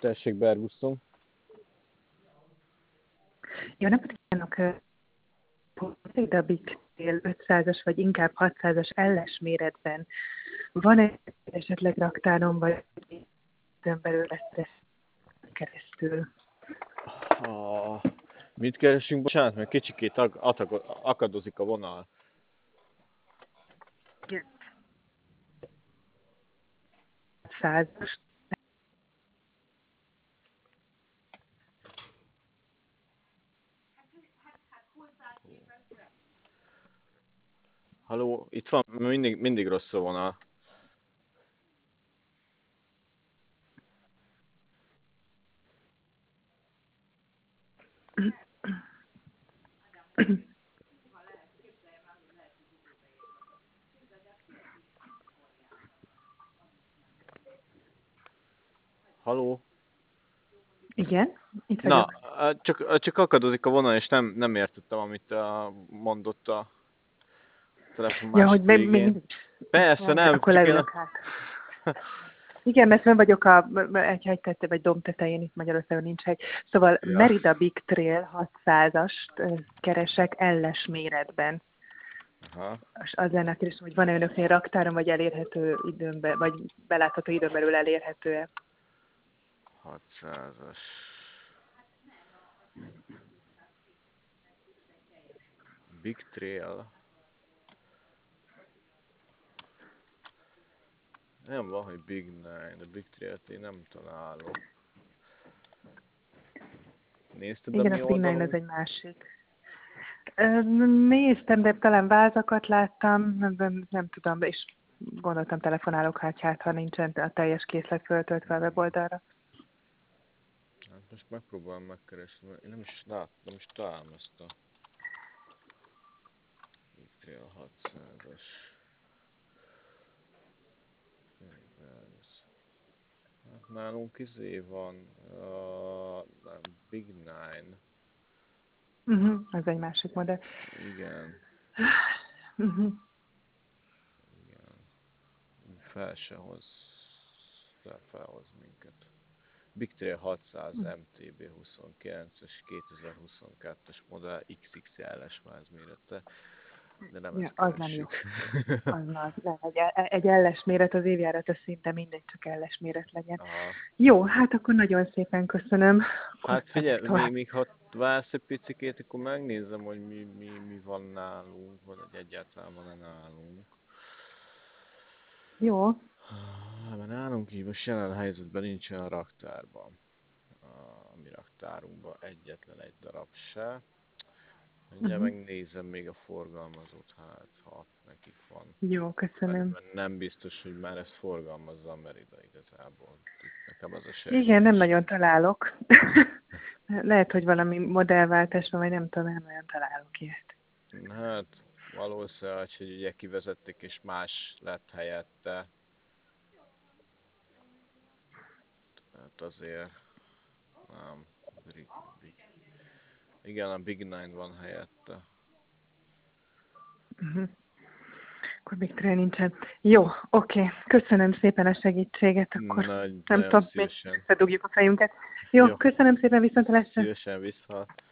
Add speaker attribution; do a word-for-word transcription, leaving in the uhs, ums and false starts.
Speaker 1: Tessék, Bergusztom.
Speaker 2: Jó napot kívánok! A Big Trail ötszázas vagy inkább hatszázas elles méretben van-e esetleg raktáron, vagy belül lesz keresztül?
Speaker 1: Ah, mit keresünk? Bocsánat, mert kicsikét ag- atag- akadozik a vonal.
Speaker 2: Százas.
Speaker 1: Halló, itt van, mindig, mindig rossz a vonal. Halló?
Speaker 2: Igen, itt
Speaker 1: Na,
Speaker 2: vagyok.
Speaker 1: csak, csak akadozik a vonal, és nem, nem értettem, amit uh, mondott a telefon
Speaker 2: Ja, hogy
Speaker 1: másik
Speaker 2: még még
Speaker 1: végén.
Speaker 2: mindig.
Speaker 1: Persze,
Speaker 2: Jaj,
Speaker 1: nem,
Speaker 2: akkor
Speaker 1: csak én...
Speaker 2: leülök át. Igen, mert fenn vagyok a egy hegy tette, vagy domb tetején, itt Magyarországon nincs hegy. Szóval
Speaker 1: Ja.
Speaker 2: Merida Big Trail hatszázast keresek elles méretben.
Speaker 1: Aha.
Speaker 2: És az lenne a kérdés, hogy van-e önöknél raktáron, vagy elérhető időben, vagy belátható időn belül elérhető-e?
Speaker 1: hatszázas. Big Trail. Nem van, hogy Big Nine, de Big Trail-t én nem találok. Nézted a
Speaker 2: Igen,
Speaker 1: mi
Speaker 2: a Big Nine az
Speaker 1: oldalunk?
Speaker 2: egy másik. Ö, Néztem, de talán vázakat láttam, nem, nem tudom, és gondoltam telefonálok, hát, hát ha nincsen a teljes készlet föltöltve a weboldalra.
Speaker 1: Hát most megpróbálom megkeresni, mert én nem is lát, nem is találom ezt a Big Trail hatszázas. Hát nálunk izé van, uh, Big Nine.
Speaker 2: Uh-huh, az egy másik modell.
Speaker 1: Igen,
Speaker 2: Uh-huh.
Speaker 1: igen. Fel se hoz, fel, felhoz minket. Big Trail hatszáz em té bé huszonkilences kétezer-huszonkettes modell iksz iksz el-es vázmérete, de nem
Speaker 2: Ja,
Speaker 1: ezt
Speaker 2: az nem jó.
Speaker 1: keressük.
Speaker 2: Az nem, nem egy, egy elles méret, az évjárat, az szinte mindegy, csak elles méret legyen.
Speaker 1: Aha.
Speaker 2: Jó, hát akkor nagyon szépen köszönöm.
Speaker 1: Hát figyelj, még, még ha vársz egy picikét, akkor megnézem, hogy mi, mi, mi van nálunk, vagy hogy egyáltalán van-e nálunk.
Speaker 2: Jó.
Speaker 1: Mert nálunk így most jelen helyzetben nincsen a raktárban. A mi raktárunkban egyetlen egy darab se. Mindjárt
Speaker 2: Uh-huh.
Speaker 1: megnézem még a forgalmazót, hát ha nekik van.
Speaker 2: Jó, köszönöm.
Speaker 1: Mert nem biztos, hogy már ezt forgalmazza a Merida igazából. Itt nekem az a
Speaker 2: Igen, nem
Speaker 1: sejtésem.
Speaker 2: nagyon találok. Lehet, hogy valami modellváltás van, vagy nem tudom, nem nagyon találok ilyet.
Speaker 1: Hát valószínűleg, hogy ugye kivezették és más lett helyette. Hát azért nem. Big, big. Igen, a Big Nine van helyette.
Speaker 2: Uh-huh. Akkor még trail nincsen. Jó, oké. Köszönöm szépen a segítséget, akkor
Speaker 1: Nagy,
Speaker 2: nem
Speaker 1: nagyon
Speaker 2: tudom, még
Speaker 1: szívesen.
Speaker 2: összedugjuk a fejünket. Jó,
Speaker 1: Jó,
Speaker 2: köszönöm szépen, viszontlátásra.
Speaker 1: szívesen vissza.